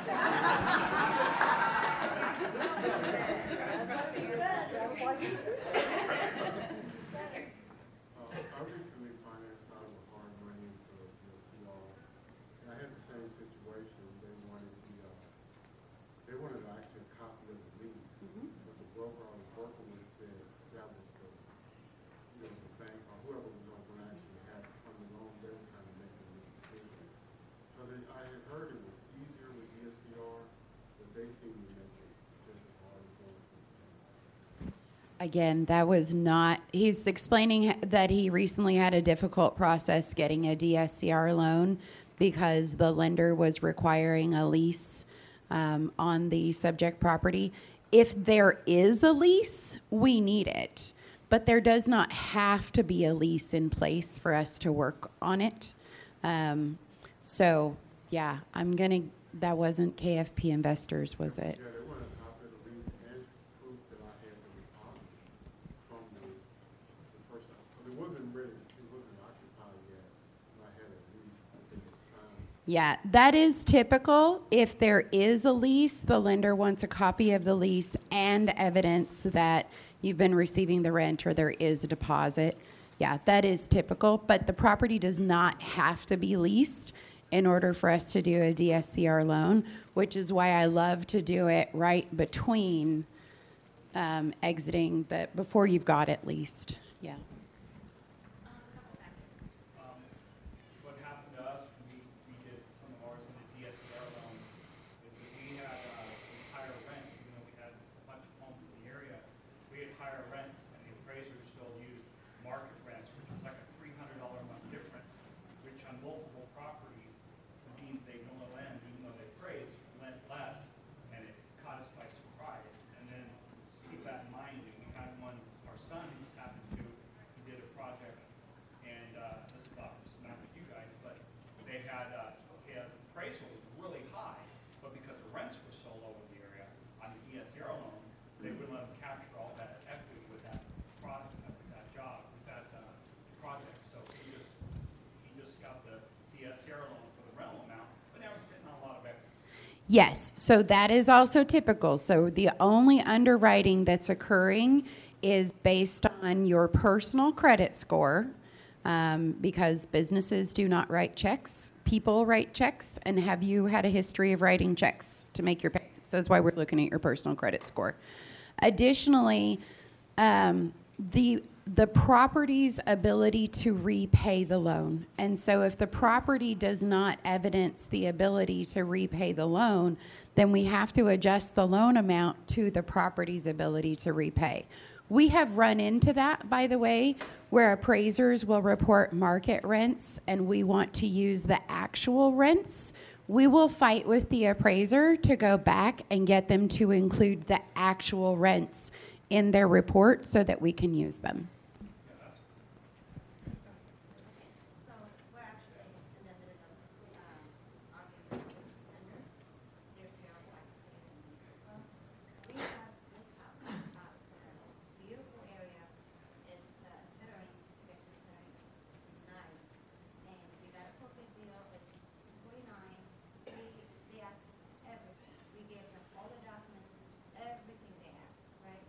I recently financed out of hard money into the D S C R, and I had the same situation. They wanted the, uh, they wanted actually a copy of the lease, but the broker I was working with said that was the, you know, the bank or whoever was going to actually have to fund the loan. They were kind of making this decision. Because I had heard it was easier with D S C R, but they seem to make it just as hard as going through the bank. Again, that was not, he's explaining that he recently had a difficult process getting a D S C R loan because the lender was requiring a lease um, on the subject property. If there is a lease, we need it, but there does not have to be a lease in place for us to work on it. Um, so, yeah, I'm gonna, that wasn't K F P Investors, was it? Yeah, they wanted a copy of the lease and proof that I had the deposit from the, the person. But it wasn't ready, it wasn't occupied yet, and I had a lease, I think at the time. Yeah, that is typical. If there is a lease, the lender wants a copy of the lease and evidence that you've been receiving the rent or there is a deposit. Yeah, that is typical, but the property does not have to be leased in order for us to do a D S C R loan, which is why I love to do it right between um, exiting the, before you've got it leased. Yeah. Um, What happened to us when we, we did some of ours in the D S C R loans is that we had uh, some higher rents, even though we had a bunch of homes in the area. We had higher rents, and the appraisers still used market rents, which was like a three hundred dollar a month difference, which on multiple properties means they don't lend, even though they appraise, lent less. appraisal was really high, but because the rents were so low in the area, on the D S C R loan, they wouldn't let them capture all that equity with that product, with that job, with that uh, project. So he just, he just got the D S C R loan for the rental amount, but now he's sitting on a lot of equity. Yes, so that is also typical. So the only underwriting that's occurring is based on your personal credit score, um, because businesses do not write checks. People write checks, and have you had a history of writing checks to make your payments? That's why we're looking at your personal credit score. Additionally, um, the the property's ability to repay the loan. And so if the property does not evidence the ability to repay the loan, then we have to adjust the loan amount to the property's ability to repay. We have run into that, by the way, where appraisers will report market rents and we want to use the actual rents. We will fight with the appraiser to go back and get them to include the actual rents in their report so that we can use them. So we're actually in the middle of um, arguing with vendors. They're very like as well. We have this house, uh, beautiful area. It's uh, veteran, it's very nice, and we got a perfect deal. It's forty-nine. We they asked everything. We gave them all the documents, everything they asked, right?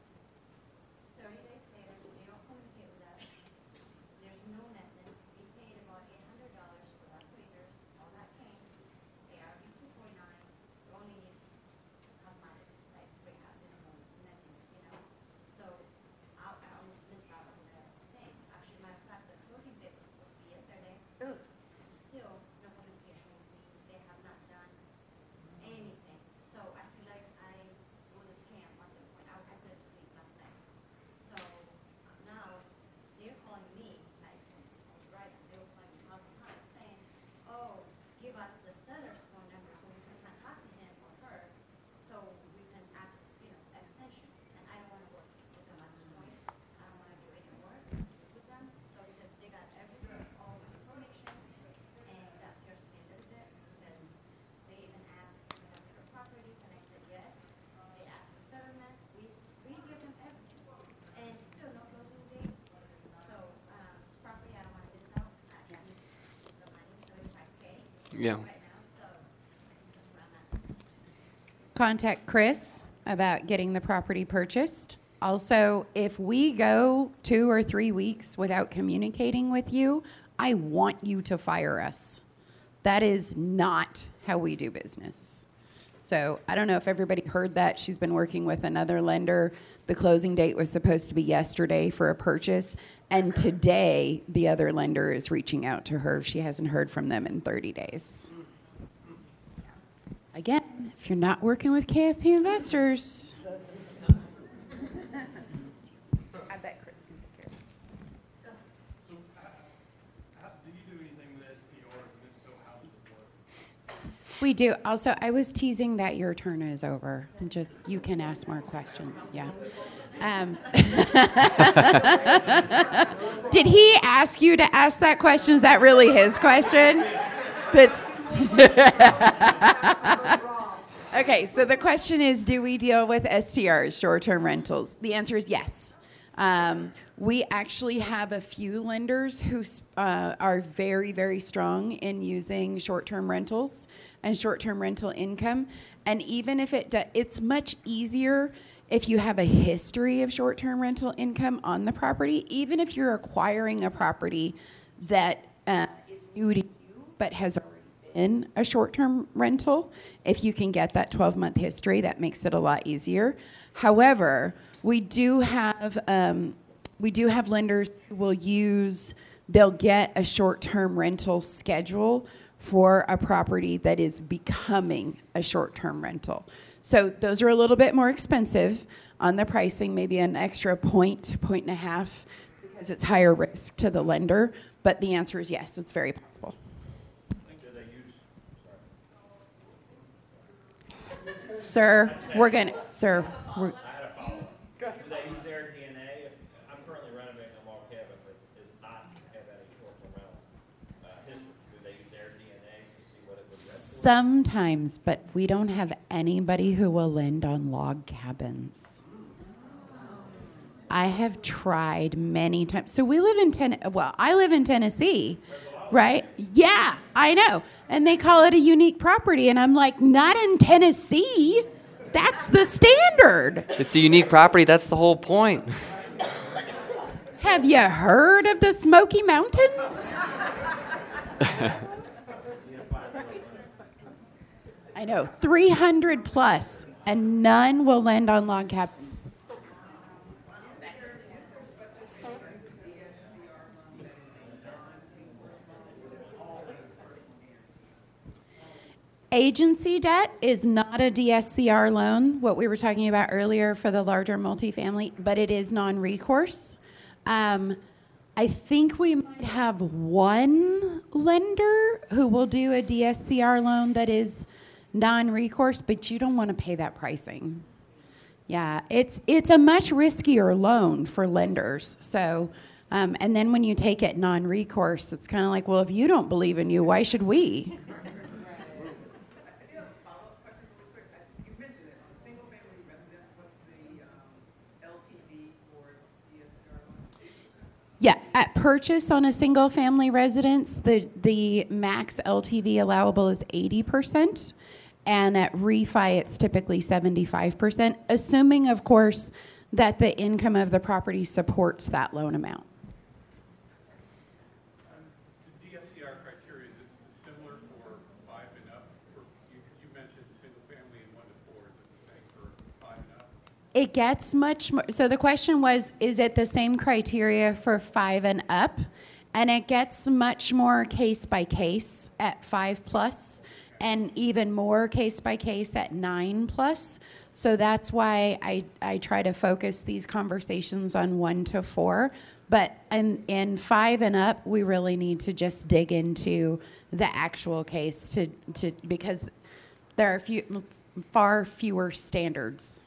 Thirty days later, they don't communicate with us. There's no nothing. We paid about eight hundred dollars for our appraisers. All that came. A R V two forty-nine. It only needs cosmetics, like rehab, minimum, nothing, you know. So I, I almost missed out on the thing. Actually, matter of fact, the closing date was supposed to be yesterday. Still, no communication with me. They have not done anything. So I feel like I was a scam at the point. I, I couldn't sleep last night. So now they're calling me, like, I was right, they were calling me multiple times saying, oh, give us the seller's phone number so we can contact him or her, so we can ask, you know, extension. And I don't want to work with them at this point. I don't want to do any work with them. So because they got everything, all the information, and that scares me a little bit because they even asked if we have different properties, and I said yes. They asked for settlement. We we give them everything, and still no closing date. So um, this property, I don't want to miss out. I need the money, seventy-five K Yeah. right now. So that's where I'm at. Contact Chris about getting the property purchased. Also, if we go two or three weeks without communicating with you, I want you to fire us. That is not how we do business. So I don't know if everybody heard that. She's been working with another lender. The closing date was supposed to be yesterday for a purchase. And today, the other lender is reaching out to her. She hasn't heard from them in thirty days. Again, if you're not working with K F P investors. I bet Chris can take care of it. So uh, how, do you do anything with S T Rs, and if so, how does it work? We do. Also, I was teasing that your turn is over. And just you can ask more questions. Yeah. Um, did he ask you to ask that question? Is that really his question? That's okay. So the question is, do we deal with S T Rs, short-term rentals? The answer is yes. Um, we actually have a few lenders who uh, are very, very strong in using short-term rentals and short-term rental income. And even if it do, it's much easier if you have a history of short-term rental income on the property, even if you're acquiring a property that uh, is new to you but has already been a short-term rental. If you can get that twelve-month history, that makes it a lot easier. However, we do have um, we do have lenders who will use, they'll get a short-term rental schedule for a property that is becoming a short-term rental. So those are a little bit more expensive on the pricing, maybe an extra point, point and a half, because it's higher risk to the lender. But the answer is yes, it's very possible. Sir, we're gonna, sir, we're, I had a follow-up. Do they use their D N A? I'm currently renovating a log cabin that does not have any short-term rental uh, history. Do they use their D N A to see what it would rent for? Sometimes, but we don't have anybody who will lend on log cabins. I have tried many times. So we live in Ten. Well, I live in Tennessee, right? Yeah, I know. And they call it a unique property, and I'm like, not in Tennessee. That's the standard. It's a unique property. That's the whole point. Have you heard of the Smoky Mountains? I know, three hundred plus, and none will lend on log cabins. Agency debt is not a D S C R loan, what we were talking about earlier for the larger multifamily, but it is non-recourse. Um, I think we might have one lender who will do a D S C R loan that is non-recourse, but you don't want to pay that pricing. Yeah, it's it's a much riskier loan for lenders. So, um, and then when you take it non-recourse, it's kind of like, well, if you don't believe in you, why should we? Yeah, at purchase on a single-family residence, the, the max L T V allowable is eighty percent, and at refi, it's typically seventy-five percent, assuming, of course, that the income of the property supports that loan amount. Um, the D S C R criteria, is it similar for five and up? For, you, you mentioned single family and one to four. Is it the same for five and up? It gets much more, so the question was, is it the same criteria for five and up? And it gets much more case by case at five plus, and even more case by case at nine plus. So that's why I, I try to focus these conversations on one to four. But in, in five and up, we really need to just dig into the actual case to, to because there are few, far fewer standards.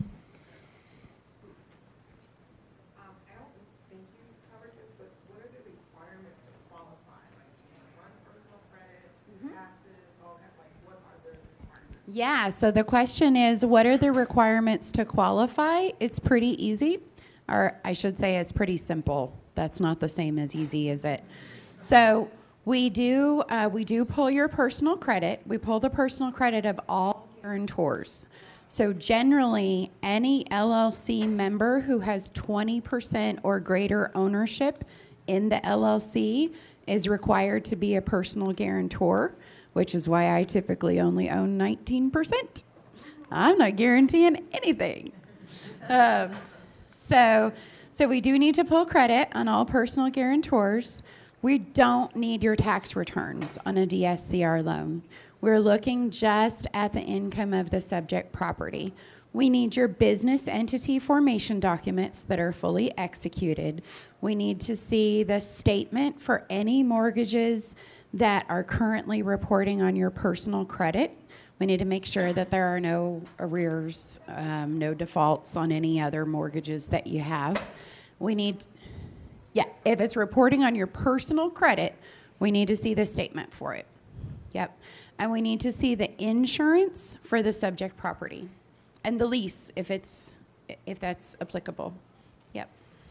Yeah, so the question is, what are the requirements to qualify? It's pretty easy, or I should say it's pretty simple. That's not the same as easy, is it? So we do uh, we do pull your personal credit. We pull the personal credit of all guarantors. So generally, any L L C member who has twenty percent or greater ownership in the L L C is required to be a personal guarantor, which is why I typically only own nineteen percent. I'm not guaranteeing anything. Um, so, so we do need to pull credit on all personal guarantors. We don't need your tax returns on a D S C R loan. We're looking just at the income of the subject property. We need your business entity formation documents that are fully executed. We need to see the statement for any mortgages that are currently reporting on your personal credit. We need to make sure that there are no arrears, um, no defaults on any other mortgages that you have. We need, yeah, if it's reporting on your personal credit, we need to see the statement for it. Yep. And we need to see the insurance for the subject property and the lease if it's if that's applicable. Yep.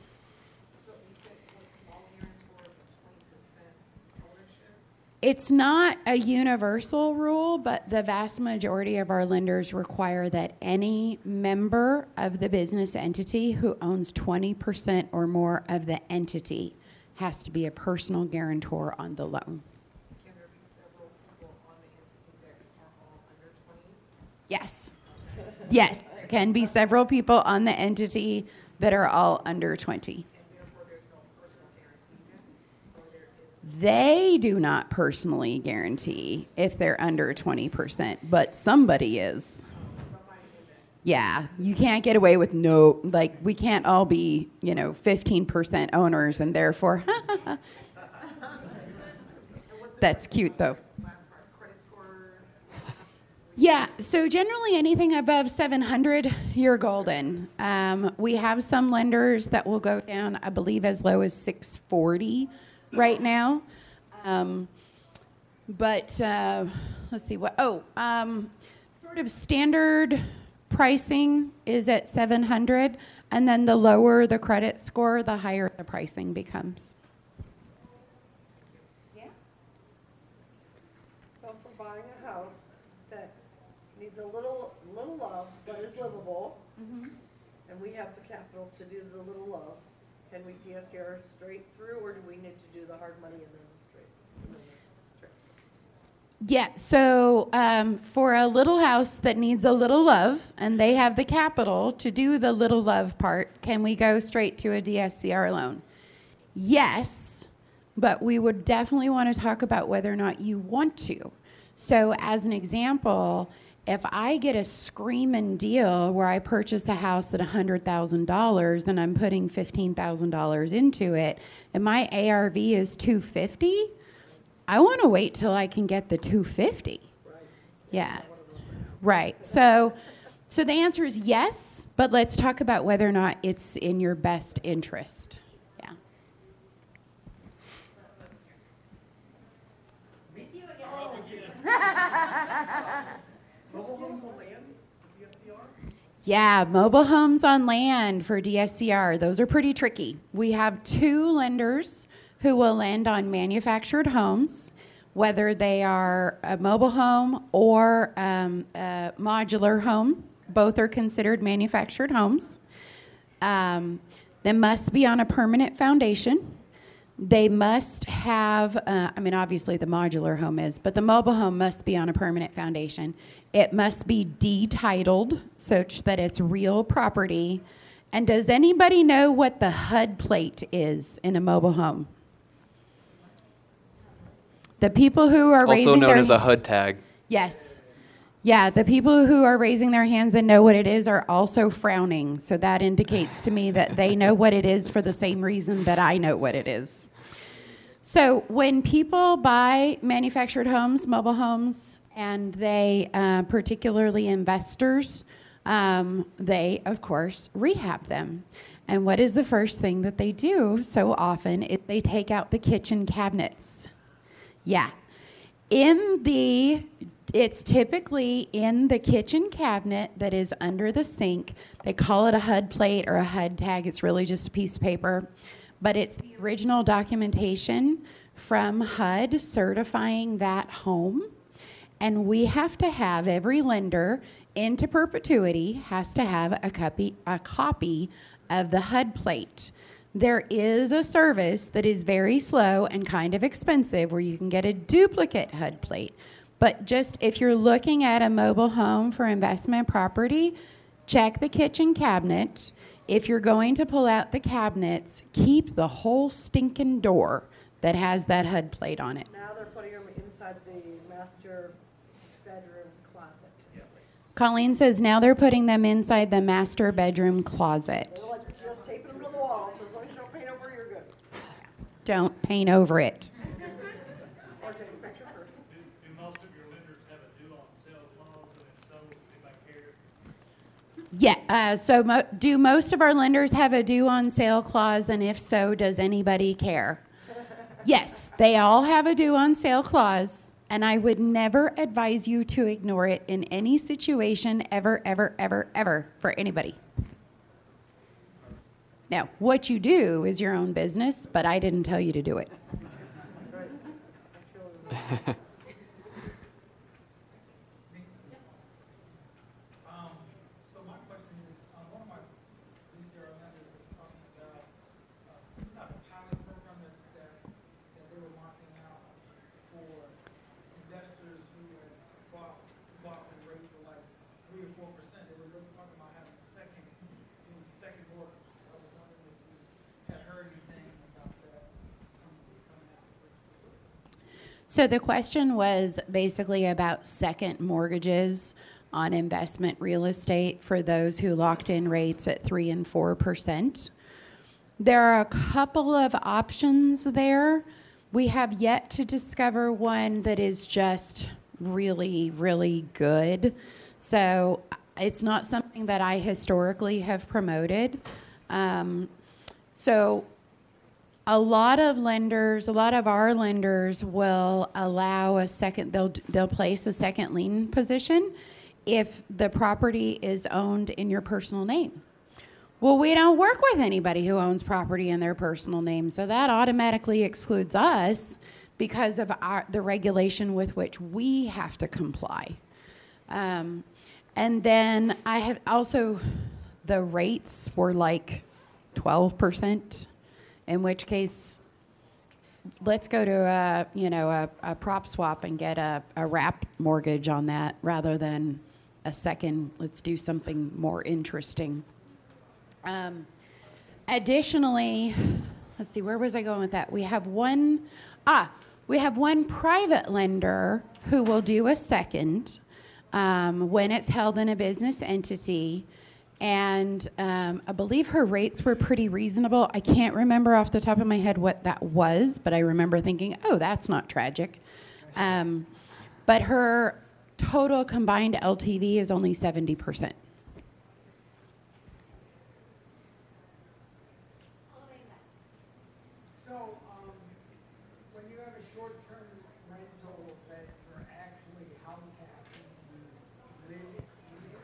It's not a universal rule, but the vast majority of our lenders require that any member of the business entity who owns twenty percent or more of the entity has to be a personal guarantor on the loan. Can there be several people on the entity that are all under twenty? Yes. Yes, there can be several people on the entity that are all under twenty. They do not personally guarantee if they're under twenty percent, but somebody is. Yeah, you can't get away with no, like, we can't all be, you know, fifteen percent owners and therefore, that's cute though. Yeah, so generally anything above seven hundred, you're golden. Um, we have some lenders that will go down, I believe, as low as six forty right now. Um, but uh, let's see what, oh, um, sort of standard pricing is at seven hundred, and then the lower the credit score, the higher the pricing becomes. So if we're buying a house that needs a little, little love, but is livable, and we have the capital to do the little love, can we D S C R straight through, or do we need to do the hard money and then straight? and then straight? Yeah, so um, for a little house that needs a little love and they have the capital to do the little love part, can we go straight to a D S C R loan? Yes, but we would definitely want to talk about whether or not you want to. So as an example, if I get a screaming deal where I purchase a house at one hundred thousand dollars and I'm putting fifteen thousand dollars into it, and my A R V is two hundred fifty thousand dollars, I want to wait till I can get the two hundred fifty thousand dollars. Yeah, right. So, so the answer is yes, but let's talk about whether or not it's in your best interest. Yeah. With you again. Mobile homes on land, D S C R? Yeah, mobile homes on land for D S C R. Those are pretty tricky. We have two lenders who will lend on manufactured homes, whether they are a mobile home or um, a modular home. Both are considered manufactured homes. Um, they must be on a permanent foundation. They must have, uh, I mean, obviously the modular home is, but the mobile home must be on a permanent foundation. It must be de-titled such that it's real property. And does anybody know what the H U D plate is in a mobile home? The people who are Also raising known their as a H U D tag. Yes. Yeah, the people who are raising their hands and know what it is are also frowning. So that indicates to me that they know what it is for the same reason that I know what it is. So when people buy manufactured homes, mobile homes, and they, uh, particularly investors, um, they, of course, rehab them. And what is the first thing that they do so often is they take out the kitchen cabinets. Yeah. In the, it's typically in the kitchen cabinet that is under the sink. They call it a H U D plate or a H U D tag. It's really just a piece of paper. But it's the original documentation from H U D certifying that home. And we have to have, every lender into perpetuity has to have a copy, a copy of the H U D plate. There is a service that is very slow and kind of expensive where you can get a duplicate H U D plate. But just if you're looking at a mobile home for investment property, check the kitchen cabinet. If you're going to pull out the cabinets, keep the whole stinking door that has that H U D plate on it. Now they're putting them inside the master bedroom closet. Colleen says now they're putting them inside the master bedroom closet. They're like just taping them to the wall, so as long as you don't paint over, you're good. Don't paint over it. Or take a picture first. Do, do most of your lenders have a due on sale clause, and if so, anybody care? Yeah, uh, so mo- do most of our lenders have a due on sale clause, and if so, does anybody care? Yes, they all have a due on sale clause, and I would never advise you to ignore it in any situation ever, ever, ever, ever for anybody. Now, what you do is your own business, but I didn't tell you to do it. Um, so my question is, um, one of my D C R lenders was talking about, uh, some type of pilot program that, that, that they were marking out for investors who had bought, bought with rates for like three or four percent. They were really talking about having a second, you know, second mortgage. I was wondering if you had heard anything about that coming, coming out. So the question was basically about second mortgages on investment real estate for those who locked in rates at three and four percent. There are a couple of options there. We have yet to discover one that is just really, really good. So it's not something that I historically have promoted. Um, so a lot of lenders, a lot of our lenders will allow a second, they'll, they'll place a second lien position if the property is owned in your personal name. Well, we don't work with anybody who owns property in their personal name, so that automatically excludes us because of our, the regulation with which we have to comply. Um, and then I have also, the rates were like twelve percent, in which case, let's go to a, you know, a, a prop swap and get a, a wrap mortgage on that rather than a second, let's do something more interesting. Um, additionally, let's see, where was I going with that? We have one, ah, we have one private lender who will do a second um, when it's held in a business entity. And um, I believe her rates were pretty reasonable. I can't remember off the top of my head what that was, but I remember thinking, oh, that's not tragic. Um, but her total combined L T V is only seventy percent. So, um, when you have a short-term rental that you're actually house hacking, you live in it.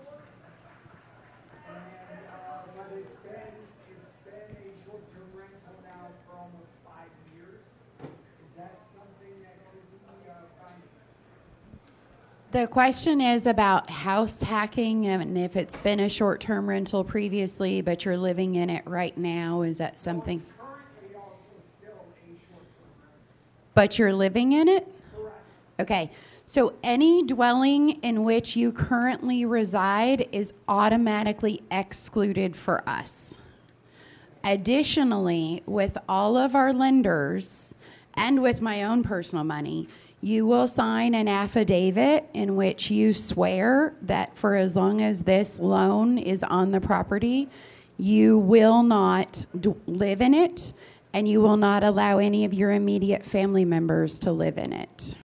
And, uh, but it's been, it's been a short-term rental now for almost five years. Is that something that could be, uh, financed? The question is about house hacking, and if it's been a short-term rental previously, but you're living in it right now, is that something? It's currently also still a short-term rental. But you're living in it? Correct. Okay, so any dwelling in which you currently reside is automatically excluded for us. Additionally, with all of our lenders and with my own personal money, you will sign an affidavit in which you swear that for as long as this loan is on the property, you will not d- live in it, and you will not allow any of your immediate family members to live in it.